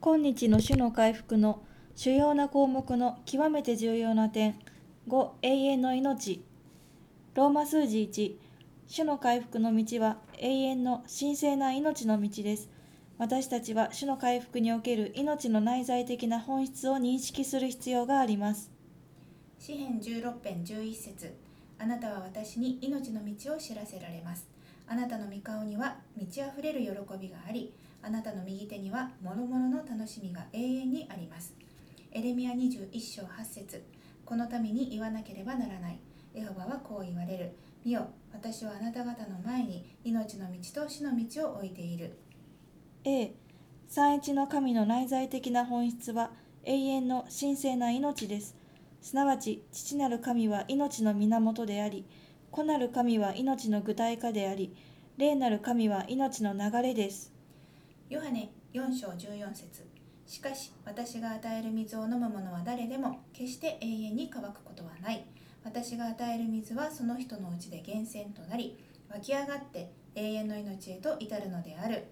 今日の主の回復の主要な項目の極めて重要な点。5、永遠の命。ローマ数字1、主の回復の道は永遠の神聖な命の道です。私たちは主の回復における命の内在的な本質を認識する必要があります。 詩編16編11節、あなたは私に命の道を知らせられます。あなたの御顔には満ち溢れる喜びがあり、あなたの右手には諸々の楽しみが永遠にあります。エレミヤ21章8節、この民に言わなければならない。エホバはこう言われる。見よ、私はあなた方の前に命の道と死の道を置いている。 A、三一の神の内在的な本質は永遠の神聖な命です。すなわち、父なる神は命の源であり、子なる神は命の具体化であり、霊なる神は命の流れです。 ヨハネ4章14節、しかし私が与える水を飲む者は誰でも決して永遠に乾くことはない。私が与える水はその人のうちで源泉となり、湧き上がって永遠の命へと至るのである。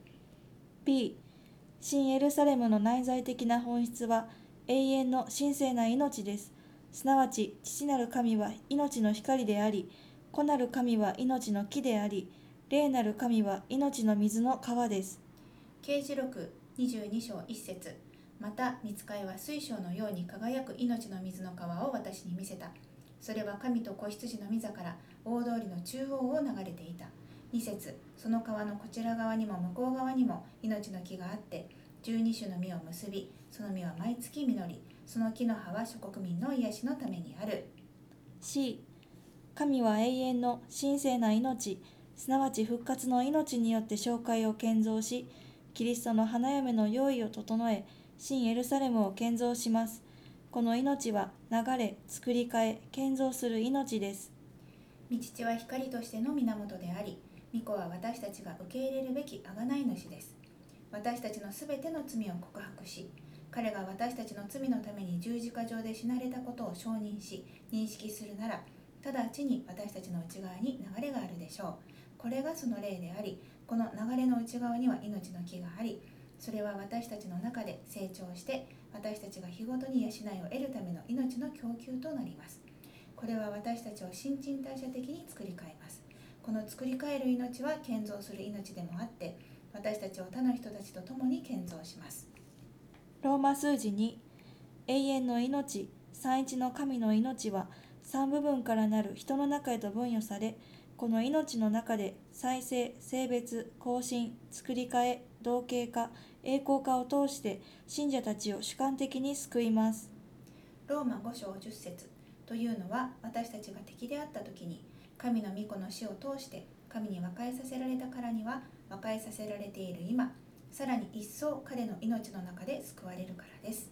B、新エルサレムの内在的な本質は永遠の神聖な命です。すなわち、父なる神は命の光であり、子なる神は命の木であり、霊なる神は命の水の川です。 啓示録22章1節、また御使いは水晶のように輝く命の水の川を私に見せた。それは神と子羊の御座から大通りの中央を流れていた。2節、その川のこちら側にも向こう側にも命の木があって、12種の実を結び、その実は毎月実り、その木の葉は諸国民の癒しのためにある。 C、神は永遠の神聖な命、すなわち復活の命によって教会を建造し、キリストの花嫁の用意を整え、新エルサレムを建造します。この命は流れ、作り変え、建造する命です。 御父は光としての源であり、御子は私たちが受け入れるべき贖い主です。私たちのすべての罪を告白し、彼が私たちの罪のために十字架上で死なれたことを承認し、認識するなら、直ちに私たちの内側に流れがあるでしょう。これがその霊であり、この流れの内側には命の木があり、それは私たちの中で成長して、私たちが日ごとに養いを得るための命の供給となります。これは私たちを新陳代謝的に作り変えます。この作り変える命は建造する命でもあって、私たちを他の人たちと共に建造します。 ローマ数字2、永遠の命、三一の神の命は三部分からなる人の中へと分与され、この命の中で再生、性別、更新、作り変え、同型化、栄光化を通して信者たちを主観的に救います。 ローマ5章10節というのは、私たちが敵であった時に神の御子の死を通して神に和解させられたからには、和解させられている今、さらに一層彼の命の中で救われるからです。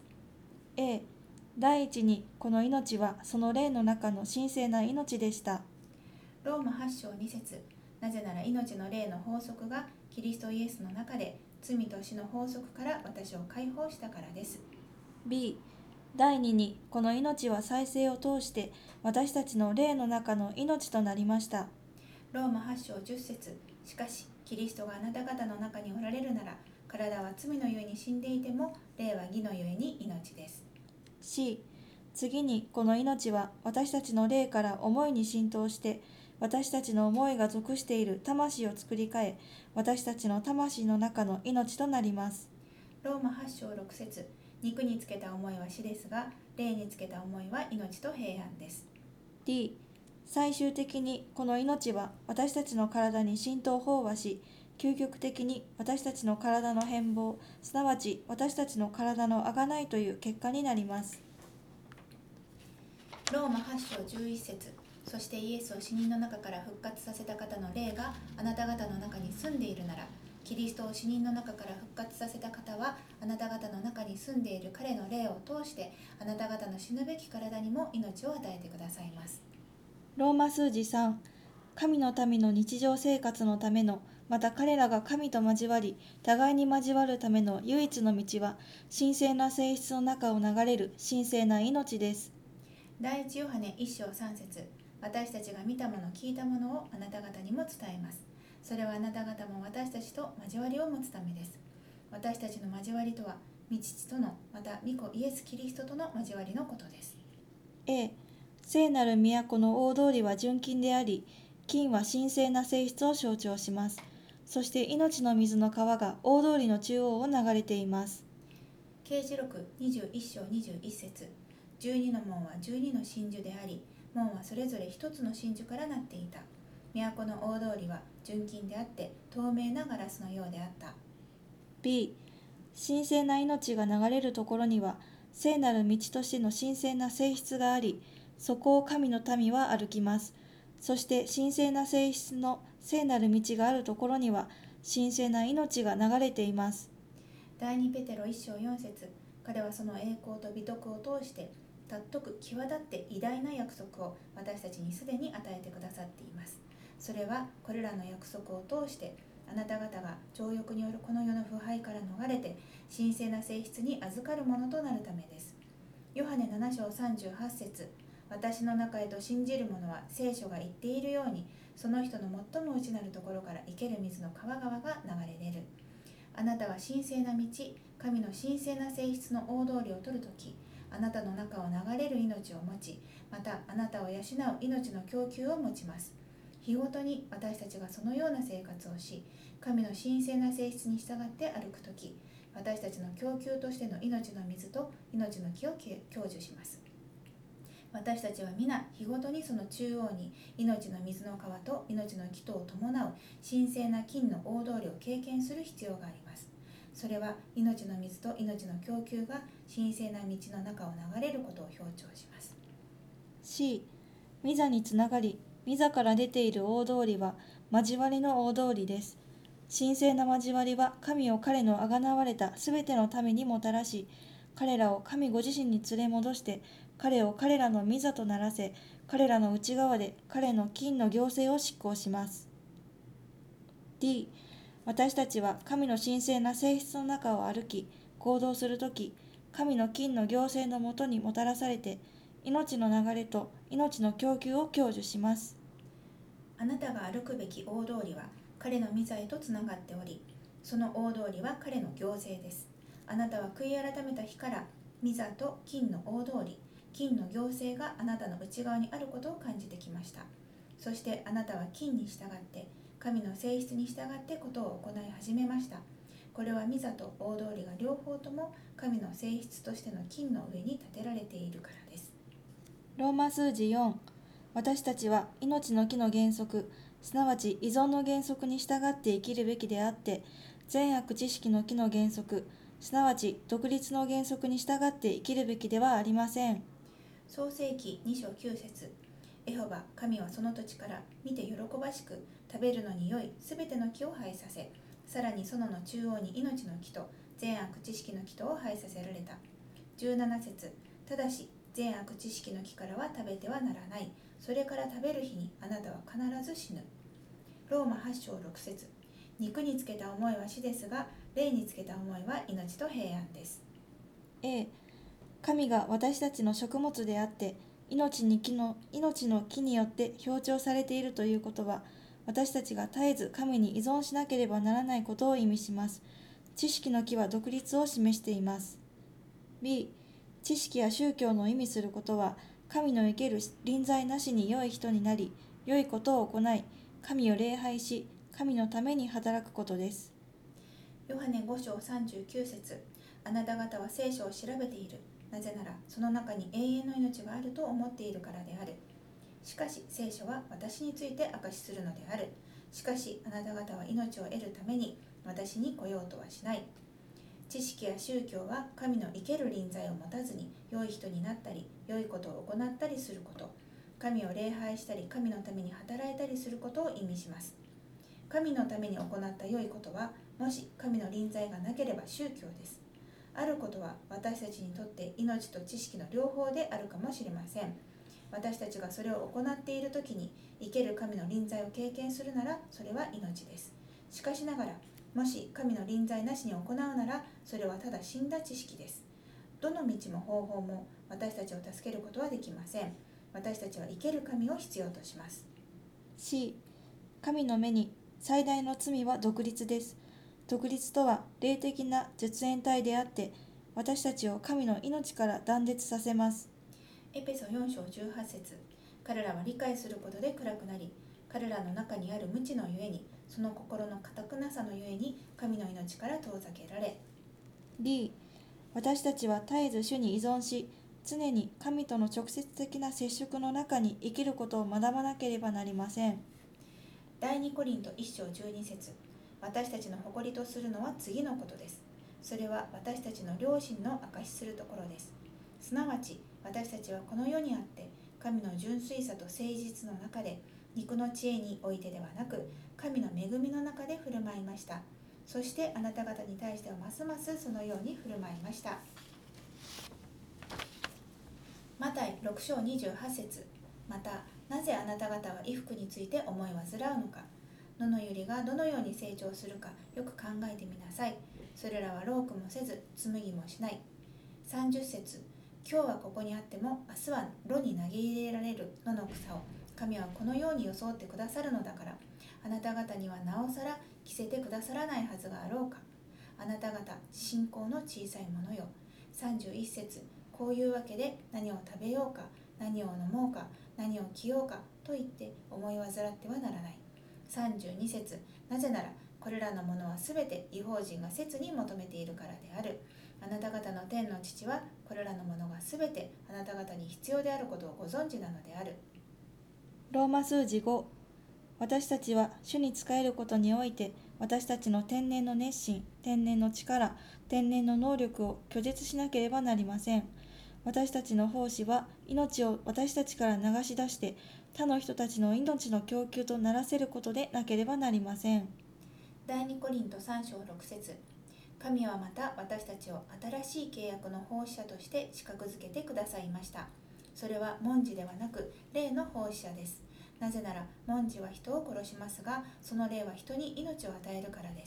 A、第一にこの命はその霊の中の神聖な命でした。 ローマ8章2節、なぜなら命の霊の法則がキリストイエスの中で罪と死の法則から私を解放したからです。 B、第二にこの命は再生を通して私たちの霊の中の命となりました。 ローマ8章10節、しかしキリストがあなた方の中におられるなら、体は罪のゆえに死んでいても霊は義のゆえに命です。 C、次にこの命は私たちの霊から思いに浸透して私たちの思いが属している魂を作り変え、私たちの魂の中の命となります。 ローマ8章6節、肉につけた思いは死ですが、霊につけた思いは命と平安です。 D、最終的にこの命は私たちの体に浸透飽和し、究極的に私たちの体の変貌、すなわち私たちの体の贖いという結果になります。 ローマ8章11節、そしてイエスを死人の中から復活させた方の霊があなた方の中に住んでいるなら、キリストを死人の中から復活させた方はあなた方の中に住んでいる彼の霊を通してあなた方の死ぬべき体にも命を与えてくださいます。 ローマ数字3、神の民の日常生活のための、また彼らが神と交わり、互いに交わるための唯一の道は、神聖な性質の中を流れる神聖な命です。 第一ヨハネ1章3節、私たちが見たもの聞いたものをあなた方にも伝えます。それはあなた方も私たちと交わりを持つためです。私たちの交わりとは、 御父とのまた御子イエス・キリストとの交わりのことです。 A、聖なる都の大通りは純金であり、金は神聖な性質を象徴します。そして命の水の川が大通りの中央を流れています。 啓示録21章21節、12の門は12の真珠であり、門はそれぞれ一つの真珠からなっていた。都の大通りは純金であって透明なガラスのようであった。 B、神聖な命が流れるところには聖なる道としての神聖な性質があり、そこを神の民は歩きます。そして神聖な性質の聖なる道があるところには神聖な命が流れています。 第2ペテロ1章4節、彼はその栄光と美徳を通して尊く際立って偉大な約束を私たちにすでに与えてくださっています。それはこれらの約束を通してあなた方が情欲によるこの世の腐敗から逃れて神聖な性質に預かるものとなるためです。ヨハネ7章38節、私の中へと信じる者は聖書が言っているようにその人の最も内なるところから生ける水の川川が流れ出る。あなたは神聖な道、神の神聖な性質の大通りを取るとき、あなたの中を流れる命を持ち、またあなたを養う命の供給を持ちます。日ごとに私たちがそのような生活をし、神の神聖な性質に従って歩くとき、私たちの供給としての命の水と命の木を享受します。私たちは皆日ごとにその中央に命の水の川と命の木とを伴う神聖な金の大通りを経験する必要があります。それは命の水と命の供給が神聖な道の中を流れることを表彰します。 C、御座につながり、御座から出ている大通りは交わりの大通りです。神聖な交わりは神を彼のあがなわれたすべての民にもたらし、彼らを神ご自身に連れ戻して、彼を彼らの御座とならせ、彼らの内側で彼の金の行政を執行します。D、私たちは神の神聖な性質の中を歩き、行動するとき、神の金の行政のもとにもたらされて、命の流れと命の供給を享受します。 あなたが歩くべき大通りは彼の御座へとつながっており、その大通りは彼の行政です。あなたは悔い改めた日から御座と金の大通り、金の行政があなたの内側にあることを感じてきました。そしてあなたは金に従って神の性質に従ってことを行い始めました。これは御座と大通りが両方とも神の性質としての金の上に建てられているからです。 ローマ数字4、私たちは命の木の原則、すなわち依存の原則に従って生きるべきであって、善悪知識の木の原則、すなわち独立の原則に従って生きるべきではありません。 創世記2章9節、エホバ神はその土地から見て喜ばしく食べるのに良いすべての木を生えさせ、さらに園の中央に命の木と善悪知識の木とを生えさせられた。17節、ただし善悪知識の木からは食べてはならない。それから食べる日にあなたは必ず死ぬ。ローマ8章6節、肉につけた思いは死ですが、霊につけた思いは命と平安です。 A、神が私たちの食物であって、命の木によって表彰されているということは、私たちが絶えず神に依存しなければならないことを意味します。知識の木は独立を示しています。B、知識や宗教の意味することは、神の生ける臨在なしに良い人になり、良いことを行い、神を礼拝し、神のために働くことです。 ヨハネ5章39節、あなた方は聖書を調べている。なぜならその中に永遠の命があると思っているからである。しかし聖書は私について証しするのである。しかしあなた方は命を得るために私に来ようとはしない。知識や宗教は神の生ける臨在を持たずに良い人になったり良いことを行ったりすること、神を礼拝したり神のために働いたりすることを意味します。神のために行った良いことは、もし神の臨在がなければ宗教です。あることは私たちにとって命と知識の両方であるかもしれません。私たちがそれを行っているときに生ける神の臨在を経験するならそれは命です。しかしながら、もし神の臨在なしに行うならそれはただ死んだ知識です。どの道も方法も私たちを助けることはできません。私たちは生ける神を必要とします。 C、神の目に最大の罪は独立です。独立とは霊的な絶縁体であって、 私たちを神の命から断絶させます。 エペソ4章18節。彼らは理解することで暗くなり、彼らの中にある無知のゆえに、その心の堅くなさのゆえに神の命から遠ざけられ。 D、私たちは絶えず主に依存し、常に神との直接的な接触の中に生きることを学ばなければなりません。 第2コリント1章12節。私たちの誇りとするのは次のことです。それは私たちの良心の証しするところです。すなわち私たちはこの世にあって神の純粋さと誠実の中で、肉の知恵においてではなく神の恵みの中で振る舞いました。そしてあなた方に対してはますますそのように振る舞いました。マタイ6章28節。またなぜあなた方は衣服について思い煩うのか。野の百合がどのように成長するかよく考えてみなさい。それらは労苦もせず紡ぎもしない。30節。今日はここにあっても明日は炉に投げ入れられる野の草を神はこのように装ってくださるのだから、あなた方にはなおさら着せてくださらないはずがあろうか。あなた方信仰の小さいものよ。31節。こういうわけで何を食べようか、何を飲もうか、何を着ようかと言って思い煩ってはならない。32節。なぜならこれらのものはすべて異邦人が切に求めているからである。あなた方の天の父はこれらのものがすべてあなた方に必要であることをご存知なのである。 ローマ数字5、私たちは主に仕えることにおいて、私たちの天然の熱心、天然の力、天然の能力を拒絶しなければなりません。私たちの奉仕は命を私たちから流し出して他の人たちの命の供給とならせることでなければなりません。 第2コリント3章6節。神はまた私たちを新しい契約の奉仕者として資格づけてくださいました。それは文字ではなく霊の奉仕者です。なぜなら文字は人を殺しますが、その霊は人に命を与えるからです。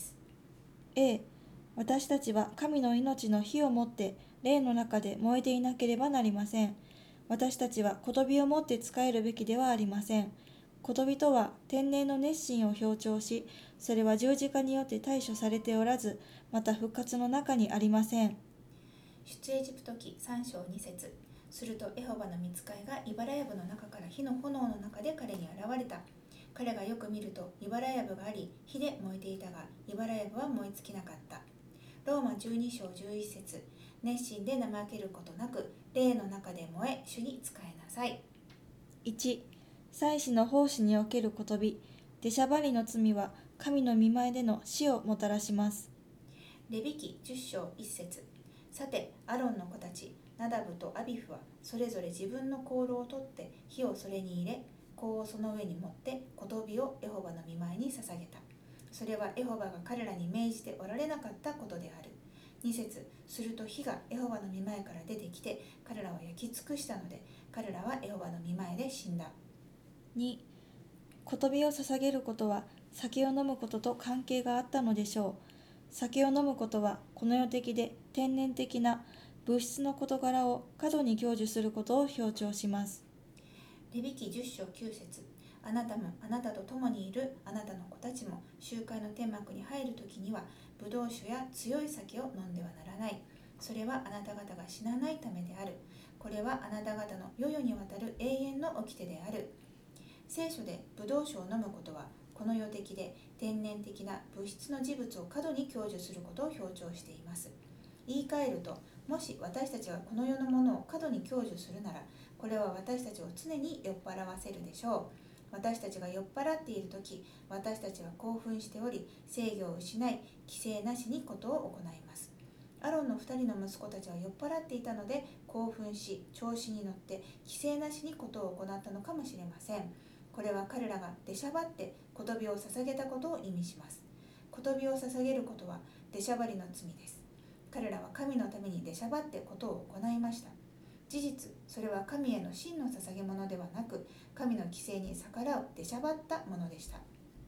A、私たちは神の命の火をもって霊の中で燃えていなければなりません。私たちは寿をもって仕えるべきではありません。寿とは天然の熱心を強調し、それは十字架によって対処されておらず、また復活の中にありません。 出エジプト記3章2節。するとエホバの御使いが茨やぶの中から火の炎の中で彼に現れた。彼がよく見ると茨やぶがあり火で燃えていたが、茨やぶは燃え尽きなかった。ローマ12章11節。熱心で怠けることなく霊の中で燃え主に仕えなさい。 1、祭司の奉仕における寿、出しゃばりの罪は神の御前での死をもたらします。 レビ記10章1節。さてアロンの子たちナダブとアビフはそれぞれ自分の香炉を取って火をそれに入れ、香をその上に持って寿をエホバの御前に捧げた。それはエホバが彼らに命じておられなかったことである。2節。すると火がエホバの御前から出てきて彼らを焼き尽くしたので、彼らはエホバの御前で死んだ。 2、寿を捧げることは酒を飲むことと関係があったのでしょう。酒を飲むことはこの世的で天然的な物質の事柄を過度に享受することを強調します。 レビ記10章9節。あなたもあなたと共にいるあなたの子たちも集会の天幕に入るときにはブドウ酒や強い酒を飲んではならない。それはあなた方が死なないためである。これはあなた方の世々にわたる永遠の掟である。聖書でブドウ酒を飲むことはこの世的で天然的な物質の事物を過度に享受することを強調しています。言い換えると、もし私たちがこの世のものを過度に享受するなら、これは私たちを常に酔っ払わせるでしょう。私たちが酔っ払っているとき、私たちは興奮しており、制御を失い、規制なしにことを行います。アロンの2人の息子たちは酔っ払っていたので、興奮し、調子に乗って規制なしにことを行ったのかもしれません。これは彼らが出しゃばって寿を捧げたことを意味します。寿を捧げることは出しゃばりの罪です。彼らは神のために出しゃばってことを行いました。事実、それは神への真の捧げ物ではなく、神の規制に逆らう出しゃばったものでした。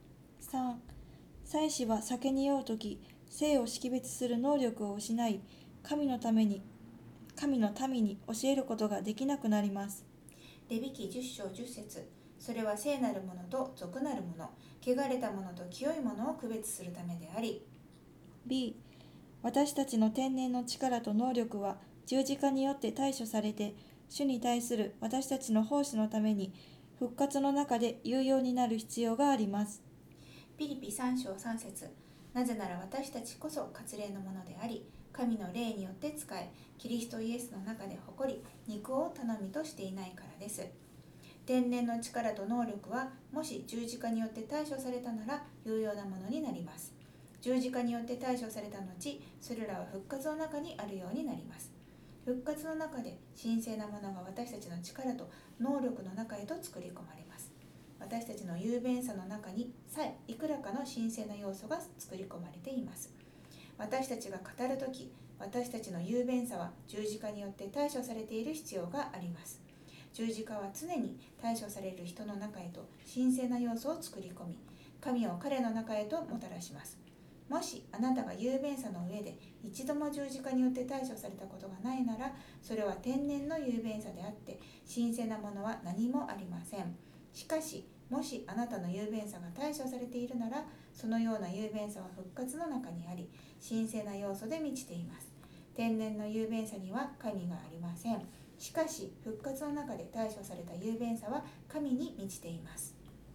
3、祭司は酒に酔うとき、性を識別する能力を失い、神の民に教えることができなくなります。 レビ記10章10節。それは聖なるものと俗なるもの、汚れたものと清いものを区別するためであり。 B、 私たちの天然の力と能力は十字架によって対処されて、主に対する私たちの奉仕のために復活の中で有用になる必要があります。 ピリピ3章3節。なぜなら私たちこそ割礼のものであり、神の霊によって仕え、キリストイエスの中で誇り、肉を頼みとしていないからです。天然の力と能力は、もし十字架によって対処されたなら有用なものになります。十字架によって対処された後、それらは復活の中にあるようになります。復活の中で神聖なものが私たちの力と能力の中へと作り込まれます。私たちの雄弁さの中にさえいくらかの神聖な要素が作り込まれています。私たちが語るとき、私たちの雄弁さは十字架によって対処されている必要があります。十字架は常に対処される人の中へと神聖な要素を作り込み、神を彼の中へともたらします。もしあなたが雄弁さの上で一度も十字架によって対処されたことがないなら、それは天然の雄弁さであって神聖なものは何もありません。しかし、もしあなたの雄弁さが対処されているなら、そのような雄弁さは復活の中にあり、神聖な要素で満ちています。天然の雄弁さには神がありません。しかし、復活の中で対処された雄弁さは神に満ちています。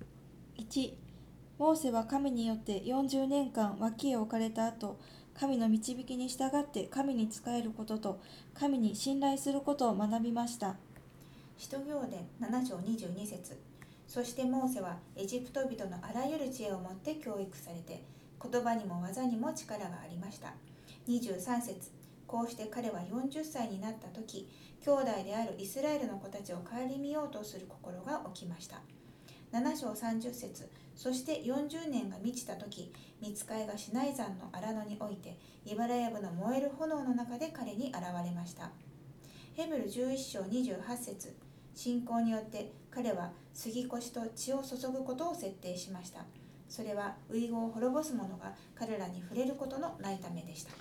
1、モーセは神によって40年間脇へ置かれた後、神の導きに従って神に仕えることと神に信頼することを学びました。 使徒行伝7章22節。そしてモーセはエジプト人のあらゆる知恵をもって教育されて、言葉にも技にも力がありました。23節。こうして彼は40歳になった時、兄弟であるイスラエルの子たちを顧みようとする心が起きました。7章30節。そして40年が満ちた時、御使いがシナイ山の荒野において、茨やぶの燃える炎の中で彼に現れました。ヘブル11章28節。信仰によって彼は杉越と血を注ぐことを設定しました。それは遺語を滅ぼす者が彼らに触れることのないためでした。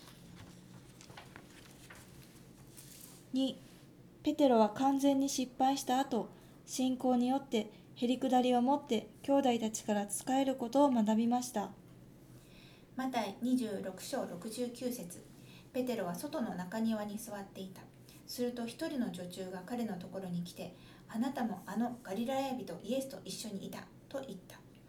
2、ペテロは完全に失敗した後、信仰によってへりくだりを持って兄弟たちから仕えることを学びました。 マタイ26章69節。ペテロは外の中庭に座っていた。すると一人の女中が彼のところに来て、あなたもあのガリラヤ人イエスと一緒にいたと言った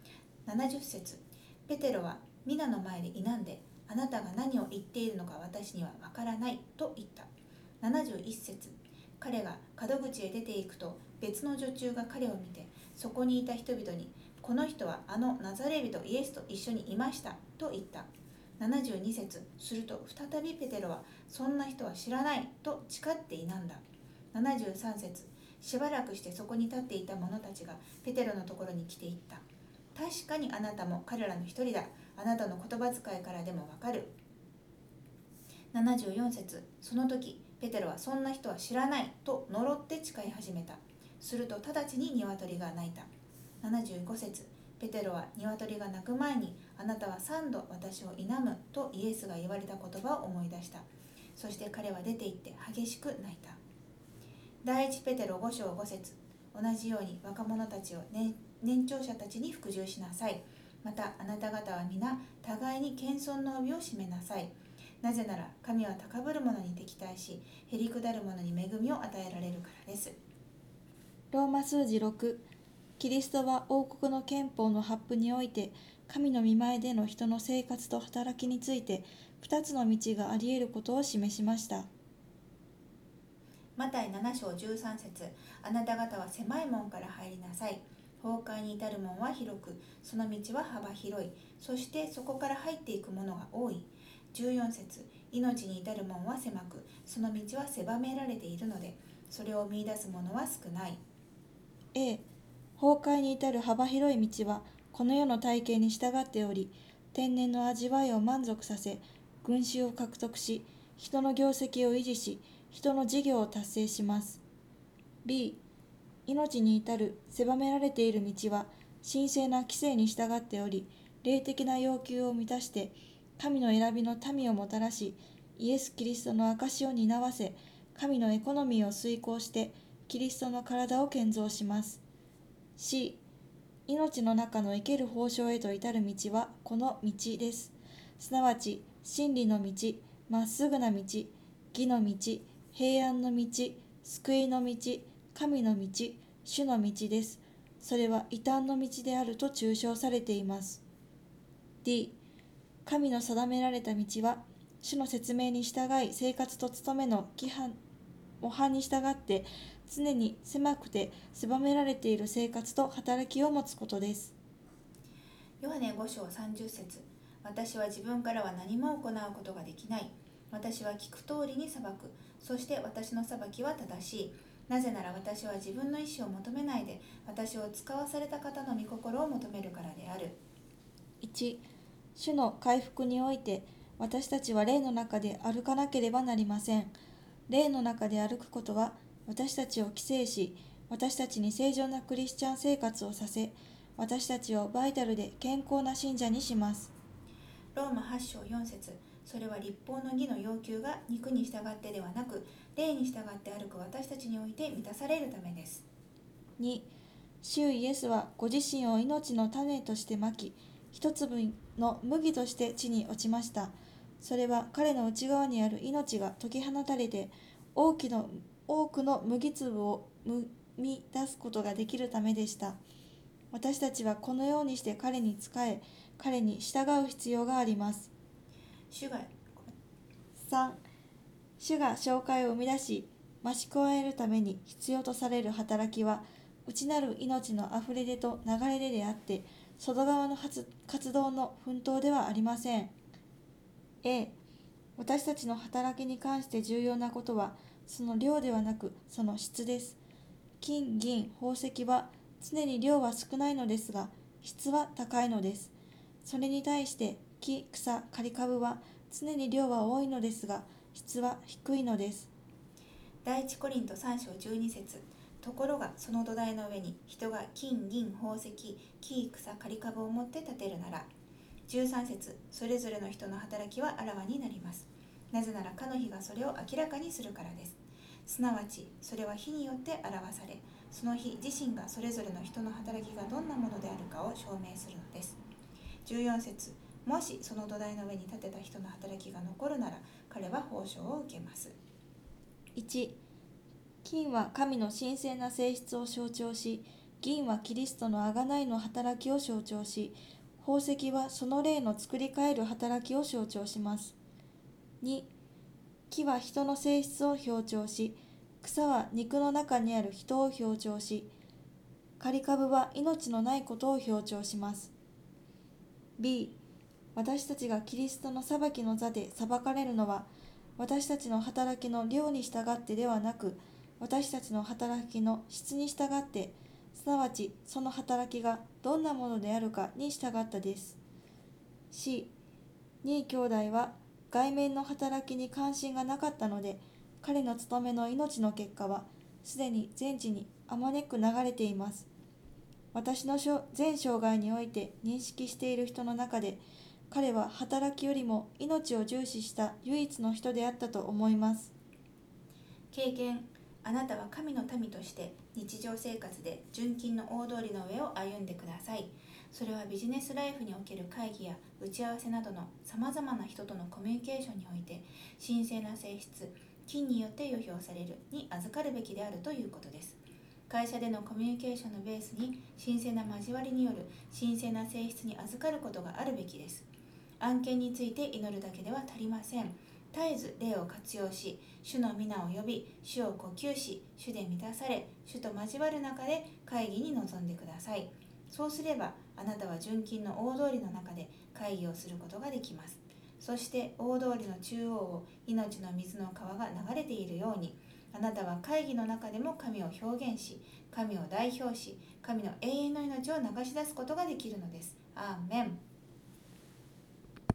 。70節。ペテロは皆の前で否んで、あなたが何を言っているのか私にはわからないと言った。71節。彼が門口へ出ていくと、別の女中が彼を見て、そこにいた人々に、この人はあのナザレ人イエスと一緒にいましたと言った。72節。すると再びペテロは、そんな人は知らないと誓って否んだ。73節。しばらくしてそこに立っていた者たちがペテロのところに来て言った。確かにあなたも彼らの一人だ。あなたの言葉遣いからでもわかる。74節。その時ペテロは、そんな人は知らないと呪って誓い始めた。すると直ちに鶏が鳴いた。75節。ペテロは鶏が鳴く前に、あなたは3度私を否むとイエスが言われた言葉を思い出した。そして彼は出て行って激しく泣いた。第一ペテロ5章5節。同じように若者たちを、年長者たちに服従しなさい。またあなた方は皆互いに謙遜の帯を締めなさい。なぜなら神は高ぶる者に敵対し、へりくだる者に恵みを与えられるからです。 ローマ数字6、キリストは王国の憲法の発布において、神の御前での人の生活と働きについて2つの道があり得ることを示しました。 マタイ7章13節。あなた方は狭い門から入りなさい。崩壊に至る門は広く、その道は幅広い。そしてそこから入っていく者が多い。14節。命に至る門は狭く、その道は狭められているので、それを見出す者は少ない。 A、崩壊に至る幅広い道はこの世の体系に従っており、天然の味わいを満足させ、群衆を獲得し、人の業績を維持し、人の事業を達成します。B、命に至る狭められている道は神聖な規制に従っており、霊的な要求を満たして神の選びの民をもたらし、イエス・キリストの証を担わせ、神のエコノミーを遂行してキリストの体を建造します。C、命の中の生ける報奨へと至る道はこの道です。 すなわち真理の道、まっすぐな道、義の道、平安の道、救いの道、神の道、主の道です。それは異端の道であると抽象されています。D、神の定められた道は、主の説明に従い生活と務めの模範に従って常に狭くて狭められている生活と働きを持つことです。 ヨハネ5章30節、私は自分からは何も行うことができない。私は聞く通りに裁く。そして私の裁きは正しい。なぜなら私は自分の意思を求めないで、私を使わされた方の御心を求めるからである。 1、主の回復において私たちは霊の中で歩かなければなりません。霊の中で歩くことは私たちを規制し、私たちに正常なクリスチャン生活をさせ、私たちをバイタルで健康な信者にします。 ローマ8章4節、それは立法の義の要求が肉に従ってではなく、霊に従って歩く私たちにおいて満たされるためです。 2、主イエスはご自身を命の種としてまき、一粒の麦として地に落ちました。それは彼の内側にある命が解き放たれて、多くの麦粒を生み出すことができるためでした。私たちはこのようにして彼に仕え、彼に従う必要があります。3、主が教会を生み出し、増し加えるために必要とされる働きは、内なる命のあふれ出と流れ出であって、外側の活動の奮闘ではありません。A、私たちの働きに関して重要なことは、その量ではなく、その質です。金、銀、宝石は常に量は少ないのですが、質は高いのです。それに対して木、草、刈り株は常に量は多いのですが、質は低いのです。 第一コリント3章12節、ところがその土台の上に人が金、銀、宝石、木、草、刈り株を持って建てるなら。13節、それぞれの人の働きはあらわになります。なぜならかの日がそれを明らかにするからです。すなわちそれは日によって表され、その日自身がそれぞれの人の働きがどんなものであるかを証明するのです。14節、もしその土台の上に立てた人の働きが残るなら、彼は報酬を受けます。 1、金は神の神聖な性質を象徴し、銀はキリストの贖いの働きを象徴し、宝石はその霊の作り変える働きを象徴します。2、木は人の性質を表徴し、草は肉の中にある人を表徴し、刈り株は命のないことを表徴します。B、私たちがキリストの裁きの座で裁かれるのは、私たちの働きの量に従ってではなく、私たちの働きの質に従って、すなわちその働きがどんなものであるかに従ったです。C、2兄弟は外面の働きに関心がなかったので、彼の務めの命の結果はすでに全地にあまねく流れています。私の全生涯において認識している人の中で、彼は働きよりも命を重視した唯一の人であったと思います。 経験、あなたは神の民として日常生活で純金の大通りの上を歩んでください。それはビジネスライフにおける会議や打ち合わせなどのさまざまな人とのコミュニケーションにおいて、神聖な性質、金によって予表されるに預かるべきであるということです。会社でのコミュニケーションのベースに神聖な交わりによる神聖な性質に預かることがあるべきです。案件について祈るだけでは足りません。絶えず霊を活用し、主の皆を呼び、主を呼吸し、主で満たされ、主と交わる中で会議に臨んでください。そうすれば、あなたは純金の大通りの中で会議をすることができます。そして大通りの中央を命の水の川が流れているように、あなたは会議の中でも神を表現し、神を代表し、神の永遠の命を流し出すことができるのです。アーメン。